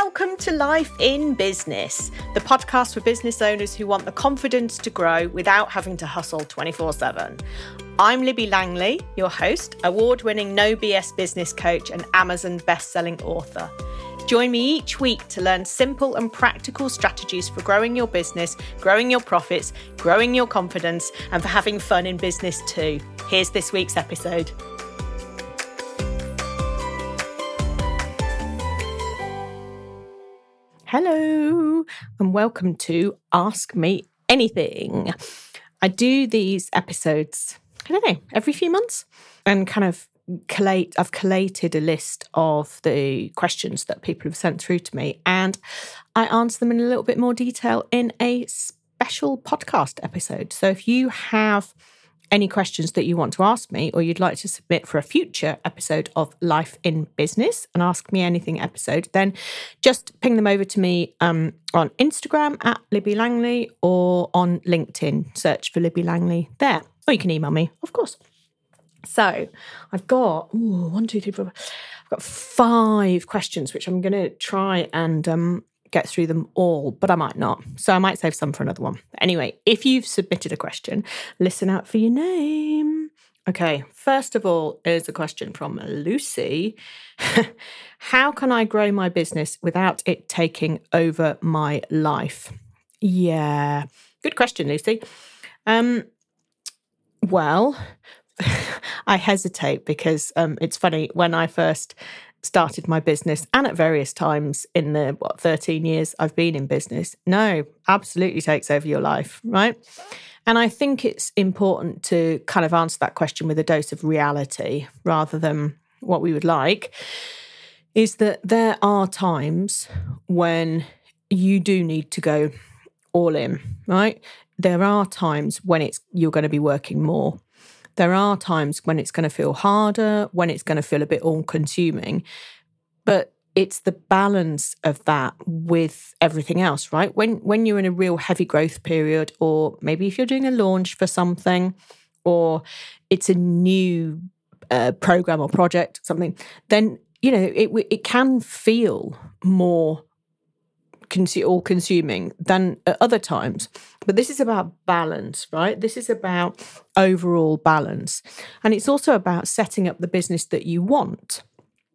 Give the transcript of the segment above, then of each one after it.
Welcome to Life in Business, the podcast for business owners who want the confidence to grow without having to hustle 24/7. I'm Libby Langley, your host, award-winning No BS business coach and Amazon best-selling author. Join me each week to learn simple and practical strategies for growing your business, growing your profits, growing your confidence, and for having fun in business too. Here's this week's episode. Hello, and welcome to Ask Me Anything. I do these episodes, every few months, and I've collated a list of the questions that people have sent through to me, and I answer them in a little bit more detail in a special podcast episode. So if you have any questions that you want to ask me, or you'd like to submit for a future episode of Life in Business, an Ask Me Anything episode, then just ping them over to me on Instagram at Libby Langley, or on LinkedIn, search for Libby Langley there. Or you can email me, of course. So I've got, I've got 5 questions, which I'm going to try and get through them all, but I might not. So I might save some for another one. Anyway, if you've submitted a question, listen out for your name. Okay, first of all is a question from Lucy. How can I grow my business without it taking over my life? Yeah, good question, Lucy. Well, I hesitate because it's funny, when I first started my business, and at various times in the 13 years I've been in business, no, absolutely takes over your life, right? And I think it's important to kind of answer that question with a dose of reality rather than what we would like, is that there are times when you do need to go all in, right? There are times when you're going to be working more. There are times when it's going to feel harder, when it's going to feel a bit all-consuming, but it's the balance of that with everything else, right? When you're in a real heavy growth period, or maybe if you're doing a launch for something, or it's a new program or project, something, then it can feel more all-consuming than at other times. But this is about balance, right? This is about overall balance. And it's also about setting up the business that you want.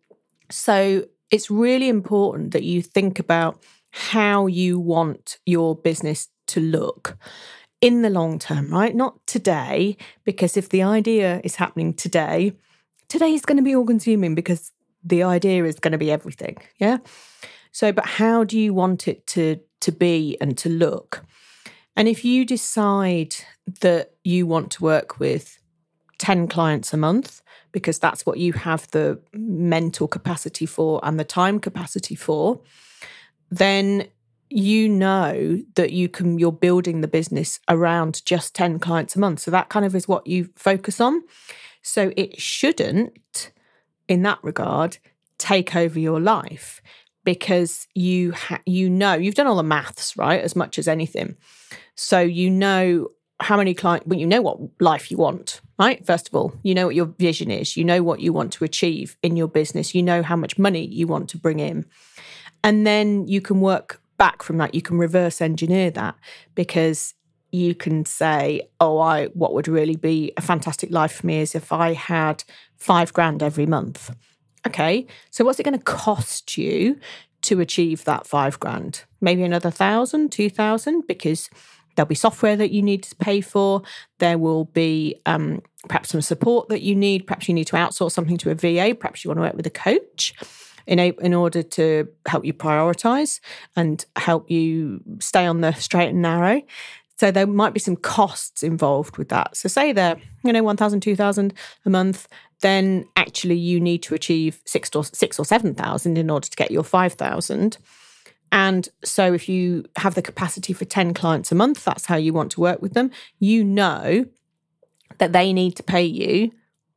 So it's really important that you think about how you want your business to look in the long term, right? Not today, because if the idea is happening today is going to be all-consuming because the idea is going to be everything, yeah? So, but how do you want it to be and to look? And if you decide that you want to work with 10 clients a month, because that's what you have the mental capacity for and the time capacity for, then you know that you're building the business around just 10 clients a month. So that kind of is what you focus on. So it shouldn't, in that regard, take over your life. Because you've done all the maths, right, as much as anything. So you know how many clients, well, you know what life you want, right? First of all, you know what your vision is. You know what you want to achieve in your business. You know how much money you want to bring in. And then you can work back from that. You can reverse engineer that, because you can say, what would really be a fantastic life for me is if I had $5,000 every month. Okay, so what's it going to cost you to achieve that $5,000? Maybe another 1,000, 2,000, because there'll be software that you need to pay for. There will be perhaps some support that you need. Perhaps you need to outsource something to a VA. Perhaps you want to work with a coach in order to help you prioritize and help you stay on the straight and narrow. So there might be some costs involved with that. So say they're, 1,000, 2,000 a month, then actually you need to achieve 6,000 or 7,000 in order to get your 5,000. And so if you have the capacity for 10 clients a month, that's how you want to work with them. You know that they need to pay you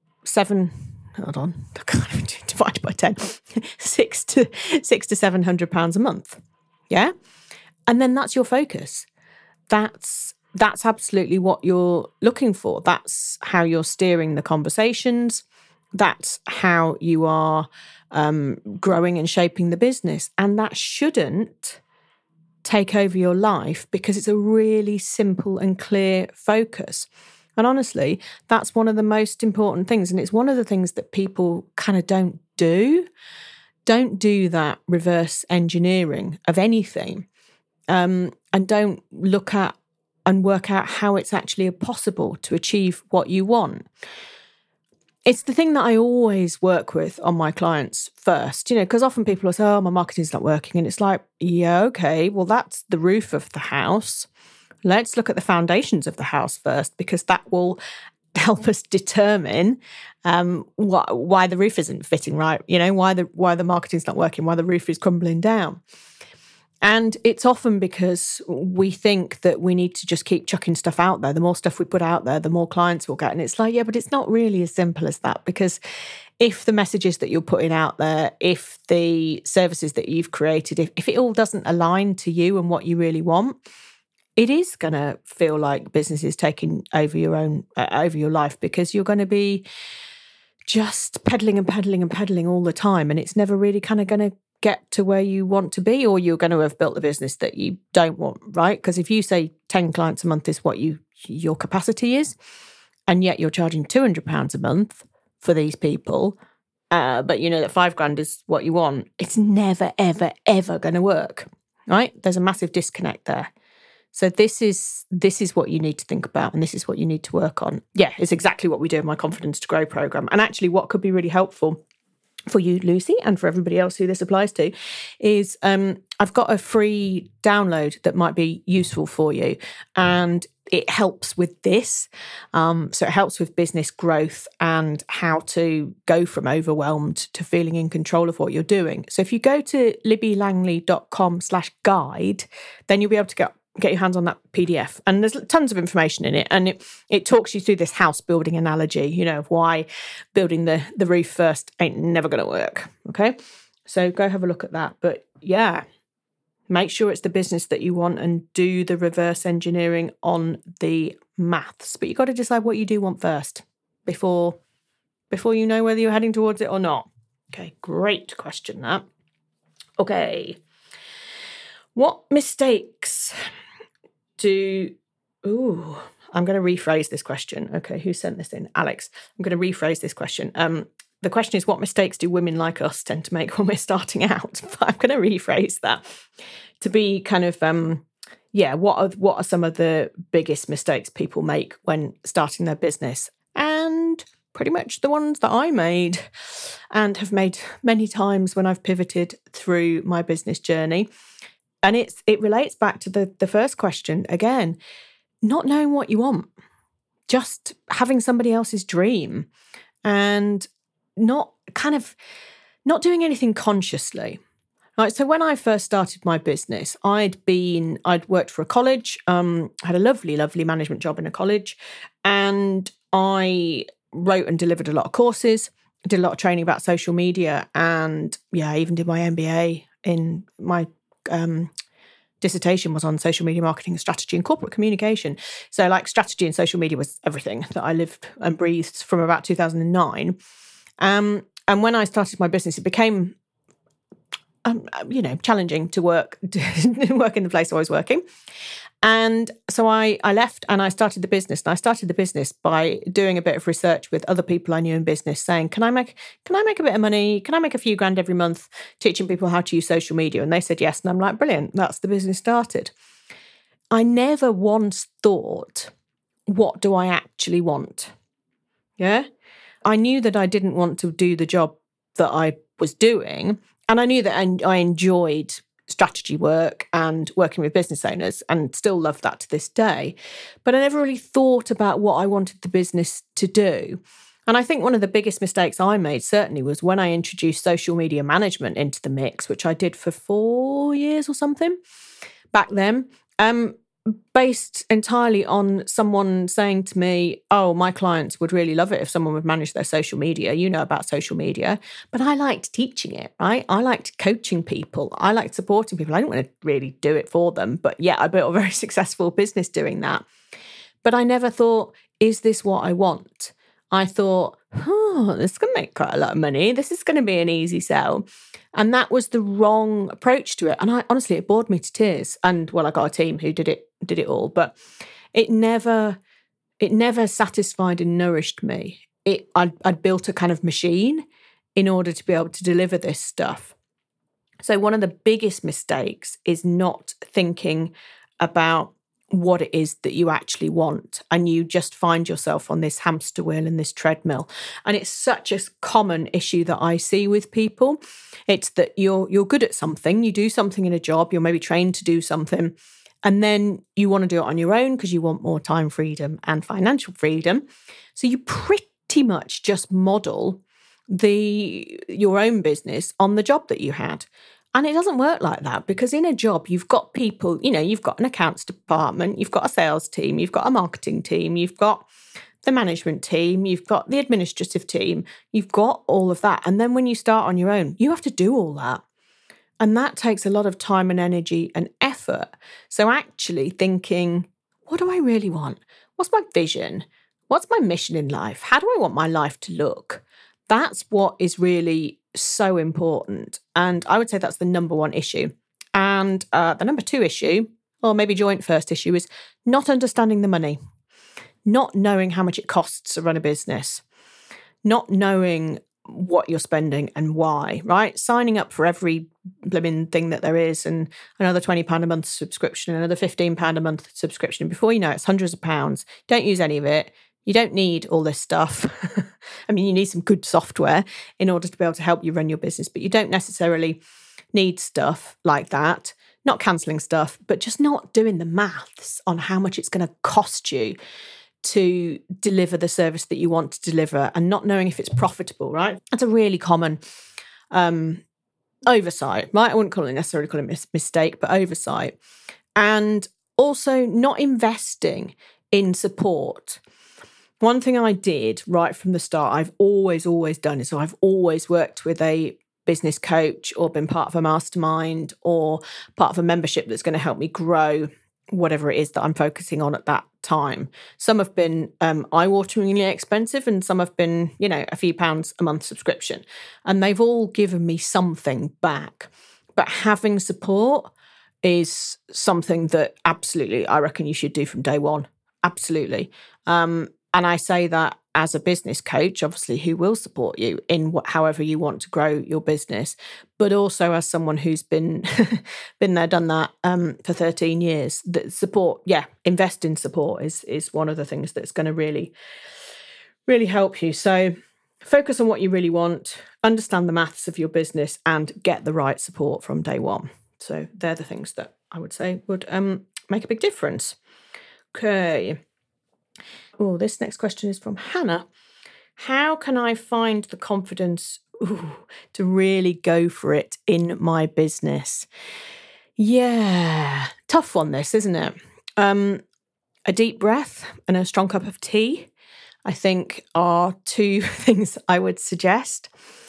divided by 10, six to £700 a month. Yeah. And then that's your focus. That's absolutely what you're looking for. That's how you're steering the conversations. That's how you are growing and shaping the business. And that shouldn't take over your life because it's a really simple and clear focus. And honestly, that's one of the most important things. And it's one of the things that people kind of don't do. Don't do that reverse engineering of anything. And don't look at and work out how it's actually possible to achieve what you want. It's the thing that I always work with on my clients first, because often people will say, oh, my marketing's not working. And it's like, yeah, okay, well, that's the roof of the house. Let's look at the foundations of the house first, because that will help us determine why the roof isn't fitting right, why the marketing's not working, why the roof is crumbling down. And it's often because we think that we need to just keep chucking stuff out there. The more stuff we put out there, the more clients we'll get. And it's like, yeah, but it's not really as simple as that, because if the messages that you're putting out there, if the services that you've created, if it all doesn't align to you and what you really want, it is going to feel like business is taking over over your life, because you're going to be just peddling and peddling and peddling all the time. And it's never really kind of going to get to where you want to be, or you're going to have built a business that you don't want, right? Because if you say 10 clients a month is what your capacity is, and yet you're charging £200 a month for these people, but you know that $5,000 is what you want, it's never, ever, ever going to work, right? There's a massive disconnect there. So this is what you need to think about, and this is what you need to work on. Yeah, it's exactly what we do in my Confidence to Grow program. And actually what could be really helpful for you, Lucy, and for everybody else who this applies to, is I've got a free download that might be useful for you. And it helps with this. So it helps with business growth and how to go from overwhelmed to feeling in control of what you're doing. So if you go to libbylangley.com/guide, then you'll be able to get your hands on that PDF. And there's tons of information in it. And it talks you through this house building analogy, of why building the roof first ain't never going to work. Okay. So go have a look at that. But yeah, make sure it's the business that you want and do the reverse engineering on the maths. But you've got to decide what you do want first before you know whether you're heading towards it or not. Okay. Great question, that. Okay. What mistakes I'm going to rephrase this question. Okay, who sent this in? Alex. I'm going to rephrase this question. The question is, what mistakes do women like us tend to make when we're starting out? But I'm going to rephrase that to be kind of, what are some of the biggest mistakes people make when starting their business? And pretty much the ones that I made and have made many times when I've pivoted through my business journey. And it relates back to the first question again, not knowing what you want, just having somebody else's dream and not doing anything consciously. Right. So when I first started my business, I'd worked for a college, had a lovely, lovely management job in a college, and I wrote and delivered a lot of courses, did a lot of training about social media, and I even did my MBA in my dissertation was on social media marketing strategy and corporate communication. So like strategy and social media was everything that I lived and breathed from about 2009. And when I started my business, it became, challenging to work in the place I was working. And so I left and I started the business. And I started the business by doing a bit of research with other people I knew in business, saying, can I make a bit of money? Can I make a few grand every month teaching people how to use social media? And they said yes. And I'm like, brilliant. That's the business started. I never once thought, what do I actually want? Yeah. I knew that I didn't want to do the job that I was doing. And I knew that I enjoyed strategy work and working with business owners and still love that to this day. But I never really thought about what I wanted the business to do. And I think one of the biggest mistakes I made certainly was when I introduced social media management into the mix, which I did for 4 years or something back then, based entirely on someone saying to me, oh, my clients would really love it if someone would manage their social media. You know about social media. But I liked teaching it, right? I liked coaching people. I liked supporting people. I didn't want to really do it for them. But yeah, I built a very successful business doing that. But I never thought, is this what I want? I thought, this is going to make quite a lot of money. This is going to be an easy sell. And that was the wrong approach to it. And honestly, it bored me to tears. And well, I got a team who did it all, but it never satisfied and nourished me. I'd built a kind of machine in order to be able to deliver this stuff. So one of the biggest mistakes is not thinking about what it is that you actually want, and you just find yourself on this hamster wheel and this treadmill. And it's such a common issue that I see with people. It's that you're good at something, you do something in a job, you're maybe trained to do something, and then you want to do it on your own because you want more time freedom and financial freedom. So you pretty much just model your own business on the job that you had. And it doesn't work like that, because in a job, you've got people, you've got an accounts department, you've got a sales team, you've got a marketing team, you've got the management team, you've got the administrative team, you've got all of that. And then when you start on your own, you have to do all that. And that takes a lot of time and energy and effort. So actually thinking, what do I really want? What's my vision? What's my mission in life? How do I want my life to look? That's what is really so important. And I would say that's the number one issue. And the number two issue, or maybe joint first issue, is not understanding the money, not knowing how much it costs to run a business, not knowing what you're spending and why, right? Signing up for every blimmin' thing that there is, and another £20 a month subscription, another £15 a month subscription. Before you know it, it's hundreds of pounds. Don't use any of it. You don't need all this stuff. I mean, you need some good software in order to be able to help you run your business, but you don't necessarily need stuff like that. Not cancelling stuff, but just not doing the maths on how much it's going to cost you to deliver the service that you want to deliver, and not knowing if it's profitable, right? That's a really common oversight, right? I wouldn't necessarily call it mistake, but oversight. And also not investing in support. One thing I did right from the start, I've always done, is so I've always worked with a business coach or been part of a mastermind or part of a membership that's going to help me grow whatever it is that I'm focusing on at that time. Some have been eye-wateringly expensive, and some have been, a few pounds a month subscription. And they've all given me something back. But having support is something that absolutely I reckon you should do from day one. Absolutely. And I say that as a business coach, obviously, who will support you in however you want to grow your business, but also as someone who's been there, done that for 13 years. That support, invest in support is one of the things that's going to really, really help you. So focus on what you really want, understand the maths of your business, and get the right support from day one. So they're the things that I would say would make a big difference. Okay. Oh, this next question is from Hannah. How can I find the confidence to really go for it in my business? Yeah, tough one this, isn't it? A deep breath and a strong cup of tea, I think, are two things I would suggest.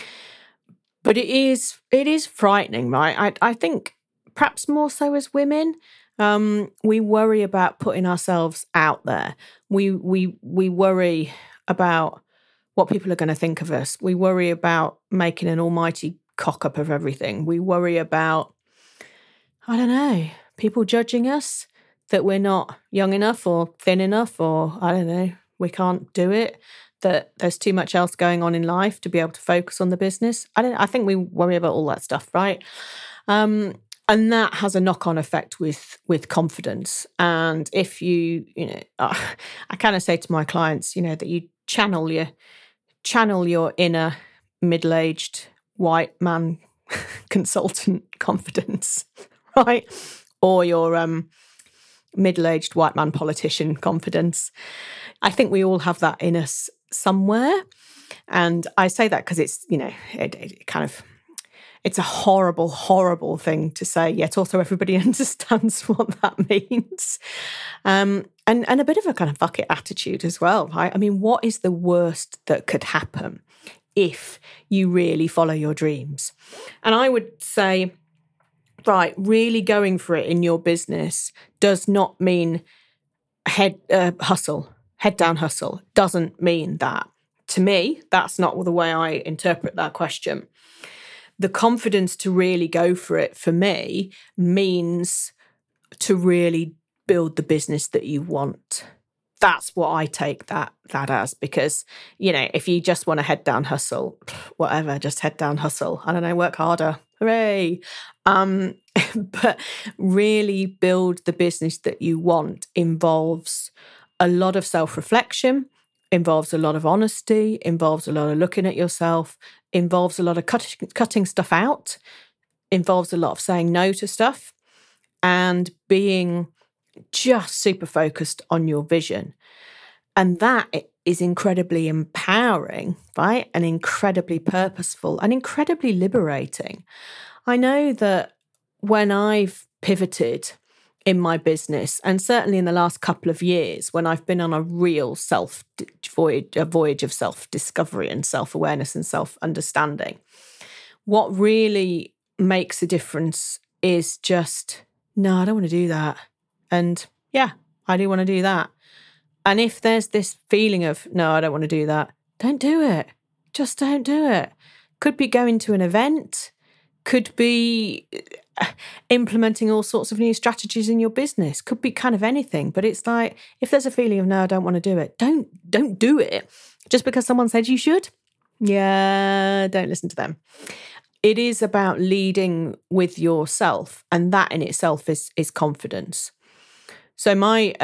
But it is frightening, right? I think perhaps more so as women. We worry about putting ourselves out there. We worry about what people are going to think of us. We worry about making an almighty cock up of everything. We worry about, I don't know, people judging us, that we're not young enough or thin enough, or I don't know, we can't do it, that there's too much else going on in life to be able to focus on the business. I think we worry about all that stuff, right? And that has a knock-on effect with confidence. And if you I kind of say to my clients, that you channel your inner middle-aged white man consultant confidence, right? Or your middle-aged white man politician confidence. I think we all have that in us somewhere. And I say that because it's, it kind of, it's a horrible, horrible thing to say, yet also everybody understands what that means. And a bit of a kind of fuck it attitude as well, right? I mean, what is the worst that could happen if you really follow your dreams? And I would say, right, really going for it in your business does not mean head down hustle. Doesn't mean that. to me, that's not the way I interpret that question. The confidence to really go for it, for me, means to really build the business that you want. That's what I take that as, because, if you just want to head down hustle, whatever, just head down hustle. I don't know, work harder. Hooray. But really build the business that you want involves a lot of self-reflection, involves a lot of honesty, involves a lot of looking at yourself, involves a lot of cutting stuff out, involves a lot of saying no to stuff, and being just super focused on your vision. And that is incredibly empowering, right? And incredibly purposeful and incredibly liberating. I know that when I've pivoted in my business, and certainly in the last couple of years, when I've been on a real voyage of self-discovery and self-awareness and self-understanding, what really makes a difference is just, no, I don't want to do that. And yeah, I do want to do that. And if there's this feeling of, no, I don't want to do that, don't do it. Just don't do it. Could be going to an event, could be implementing all sorts of new strategies in your business, could be kind of anything. But it's like, if there's a feeling of, no, I don't want to do it, don't do it. Just because someone said you should, yeah, don't listen to them. It is about leading with yourself, and that in itself is confidence. So my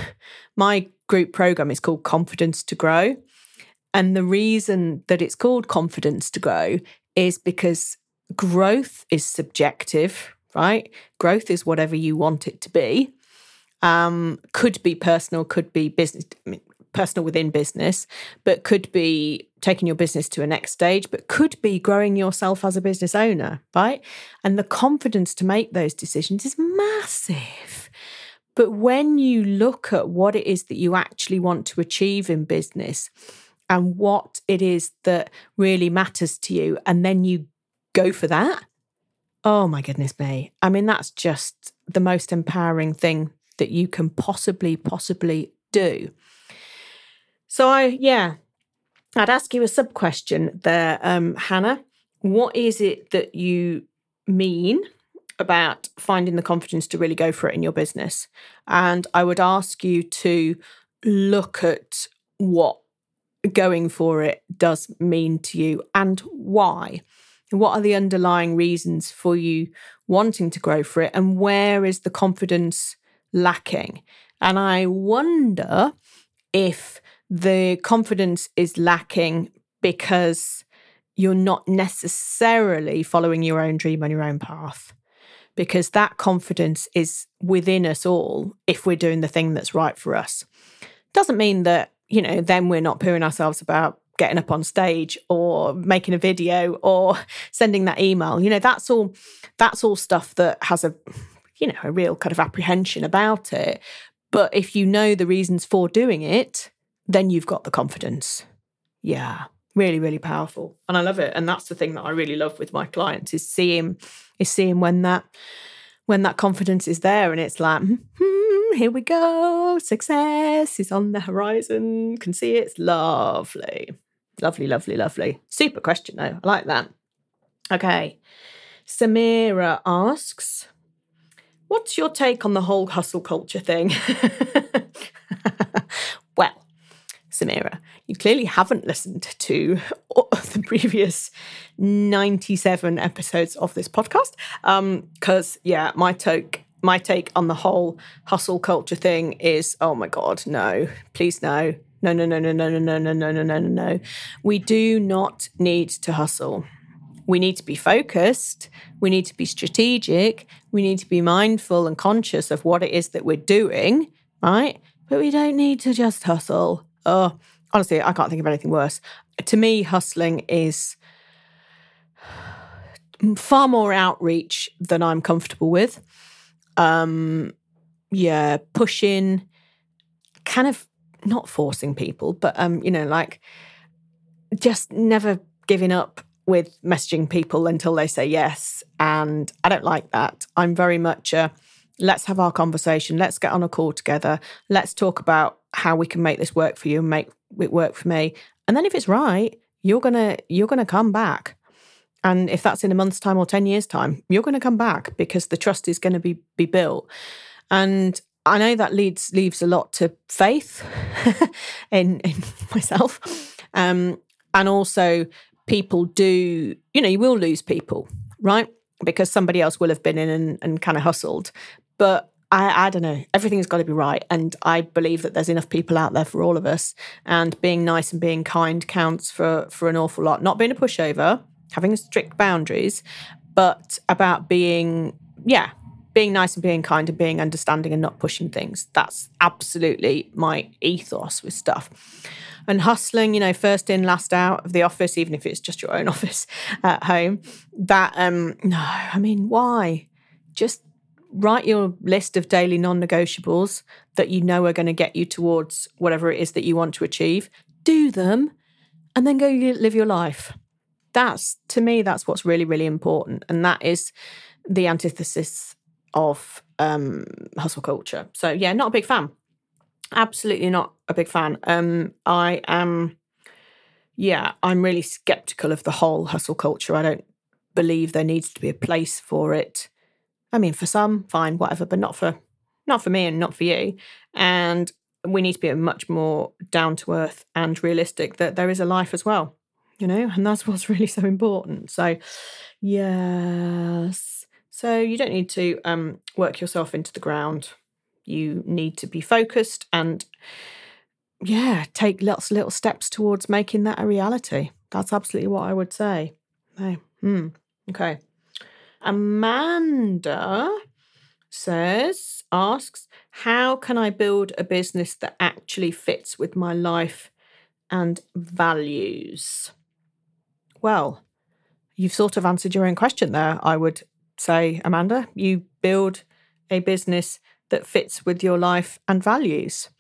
group program is called Confidence to Grow. And the reason that it's called Confidence to Grow is because growth is subjective, right? Growth is whatever you want it to be. Could be personal, could be business, personal within business, but could be taking your business to a next stage, but could be growing yourself as a business owner, right? And the confidence to make those decisions is massive. But when you look at what it is that you actually want to achieve in business and what it is that really matters to you, and then you go for that, oh my goodness me. I mean, that's just the most empowering thing that you can possibly do. So I'd ask you a sub-question there, Hannah. What is it that you mean about finding the confidence to really go for it in your business? And I would ask you to look at what going for it does mean to you and why. What are the underlying reasons for you wanting to grow for it, and where is the confidence lacking? And I wonder if the confidence is lacking because you're not necessarily following your own dream on your own path, because that confidence is within us all if we're doing the thing that's right for us. Doesn't mean that, then we're not pooing ourselves about getting up on stage or making a video or sending that email. That's all stuff that has a real kind of apprehension about it. But if you know the reasons for doing it, then you've got the confidence. Yeah, really, really powerful. And I love it. And that's the thing that I really love with my clients is seeing when that confidence is there, and it's like, here we go. Success is on the horizon. Can see it. It's lovely. Lovely, lovely, lovely. Super question though. I like that. Okay. Samira asks, what's your take on the whole hustle culture thing? Well, Samira, you clearly haven't listened to the previous 97 episodes of this podcast. Because, my take on the whole hustle culture thing is, oh my God, no, please no. No. We do not need to hustle. We need to be focused. We need to be strategic. We need to be mindful and conscious of what it is that we're doing, right? But we don't need to just hustle. Oh, honestly, I can't think of anything worse. To me, hustling is far more outreach than I'm comfortable with. Pushing, kind of not forcing people, but, just never giving up with messaging people until they say yes. And I don't like that. I'm very much let's have our conversation. Let's get on a call together. Let's talk about how we can make this work for you and make it worked for me. And then if it's right, you're gonna come back. And if that's in a month's time or 10 years' time, you're going to come back because the trust is going to be built. And I know that leaves a lot to faith in myself. And also people do, you will lose people, right? Because somebody else will have been in and kind of hustled. But I don't know, everything's got to be right. And I believe that there's enough people out there for all of us. And being nice and being kind counts for an awful lot. Not being a pushover, having strict boundaries, but about being nice and being kind and being understanding and not pushing things. That's absolutely my ethos with stuff. And hustling, first in, last out of the office, even if it's just your own office at home, that, why? Just write your list of daily non-negotiables that are going to get you towards whatever it is that you want to achieve. Do them and then go live your life. To me, that's what's really, really important. And that is the antithesis of hustle culture. So, yeah, not a big fan. Absolutely not a big fan. I'm really skeptical of the whole hustle culture. I don't believe there needs to be a place for it. I mean, for some, fine, whatever, but not for me and not for you. And we need to be much more down to earth and realistic that there is a life as well. And that's what's really so important. So, yes. So you don't need to work yourself into the ground. You need to be focused and, take lots of little steps towards making that a reality. That's absolutely what I would say. Okay. Amanda asks, how can I build a business that actually fits with my life and values? Well, you've sort of answered your own question there, I would say, Amanda. You build a business that fits with your life and values.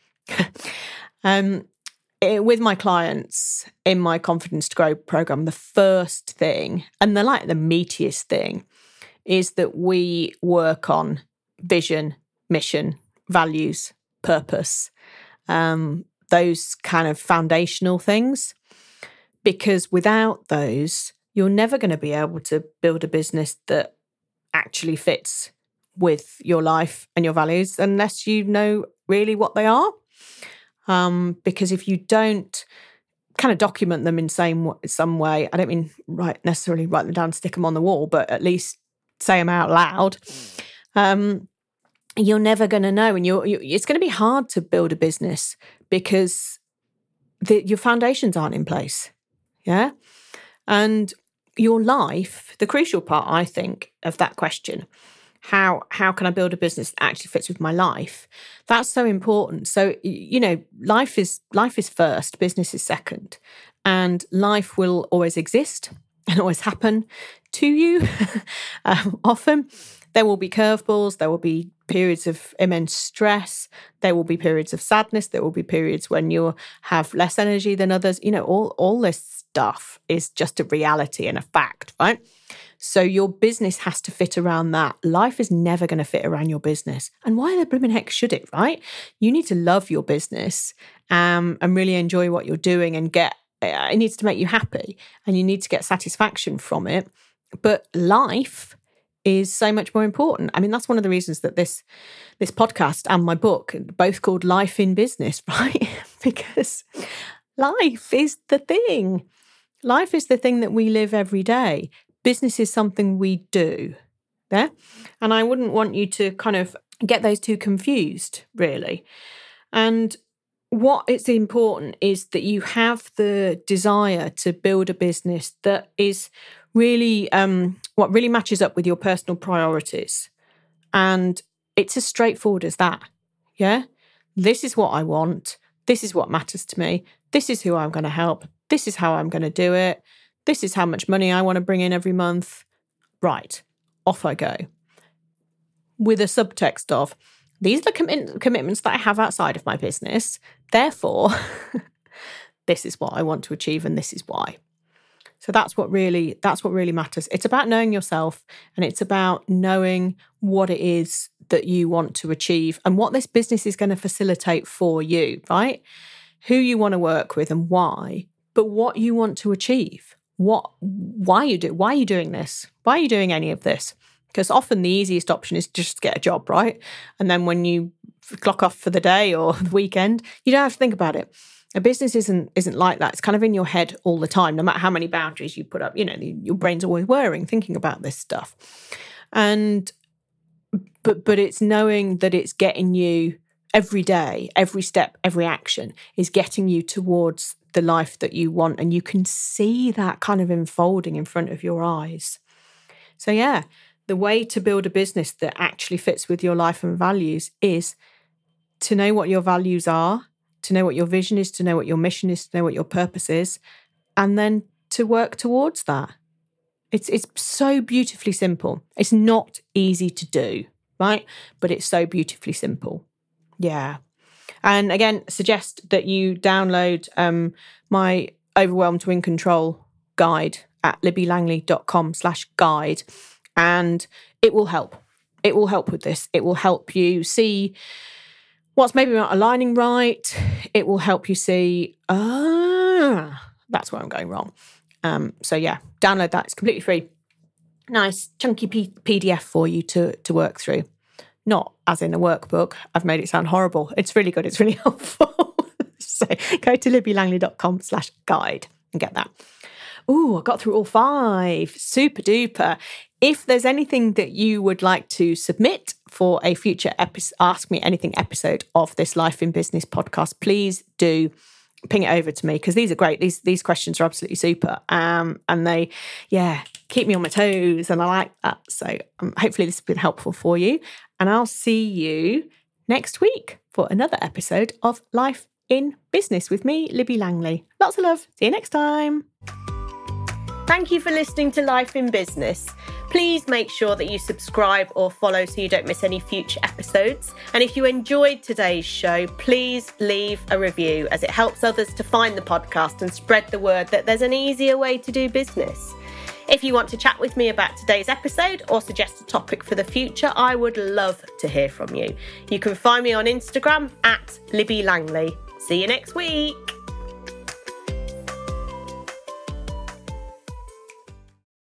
With my clients in my Confidence to Grow program, the first thing, and the meatiest thing, is that we work on vision, mission, values, purpose, those kind of foundational things. Because without those, you're never going to be able to build a business that actually fits with your life and your values unless you know really what they are. Because if you don't kind of document them in some way, I don't mean necessarily write them down, stick them on the wall, but at least say them out loud, you're never going to know. And it's going to be hard to build a business because your foundations aren't in place. Yeah. And your life, the crucial part, I think, of that question, how can I build a business that actually fits with my life? That's so important. So, life is first, business is second. And life will always exist and always happen to you. Often there will be curveballs, there will be periods of immense stress, there will be periods of sadness, there will be periods when you have less energy than others. All this stuff is just a reality and a fact, right? So your business has to fit around that. Life is never going to fit around your business. And why the blooming heck should it, right? You need to love your business and really enjoy what you're doing and it needs to make you happy and you need to get satisfaction from it. But life is so much more important. I mean, that's one of the reasons that this podcast and my book, both called Life in Business, right? Because life is the thing. Life is the thing that we live every day. Business is something we do. Yeah? And I wouldn't want you to kind of get those two confused, really. And what is important is that you have the desire to build a business that is really what really matches up with your personal priorities. And it's as straightforward as that. Yeah? This is what I want. This is what matters to me. This is who I'm going to help. This is how I'm going to do it. This is how much money I want to bring in every month. Right, off I go. With a subtext of, these are the commitments that I have outside of my business. Therefore, this is what I want to achieve and this is why. So that's what really matters. It's about knowing yourself and it's about knowing what it is that you want to achieve and what this business is going to facilitate for you, right? who you want to work with and why, but what you want to achieve. Why are you doing this? Why are you doing any of this? Because often the easiest option is just get a job, right? And then when you clock off for the day or the weekend, you don't have to think about it. A business isn't like that. It's kind of in your head all the time, no matter how many boundaries you put up. Your brain's always whirring, thinking about this stuff. But it's knowing that it's getting you every day, every step, every action is getting you towards the life that you want. And you can see that kind of unfolding in front of your eyes. So yeah, the way to build a business that actually fits with your life and values is to know what your values are, to know what your vision is, to know what your mission is, to know what your purpose is, and then to work towards that. It's so beautifully simple. It's not easy to do, right? But it's so beautifully simple. Yeah. And again, suggest that you download my Overwhelmed to Win Control guide at libbylangley.com/guide, and it will help. It will help with this. It will help you see what's maybe not aligning right. It will help you see, that's where I'm going wrong. So yeah, download that. It's completely free. Nice chunky PDF for you to work through. Not as in a workbook. I've made it sound horrible. It's really good. It's really helpful. So go to libbylangley.com/guide and get that. Ooh, I got through all 5. Super duper. If there's anything that you would like to submit for a future Ask Me Anything episode of this Life in Business podcast, please do ping it over to me, because these are great. These questions are absolutely super. And they, keep me on my toes, and I like that. So hopefully this has been helpful for you. And I'll see you next week for another episode of Life in Business with me, Libby Langley. Lots of love. See you next time. Thank you for listening to Life in Business. Please make sure that you subscribe or follow so you don't miss any future episodes. And if you enjoyed today's show, please leave a review, as it helps others to find the podcast and spread the word that there's an easier way to do business. If you want to chat with me about today's episode or suggest a topic for the future, I would love to hear from you. You can find me on Instagram at Libby Langley. See you next week.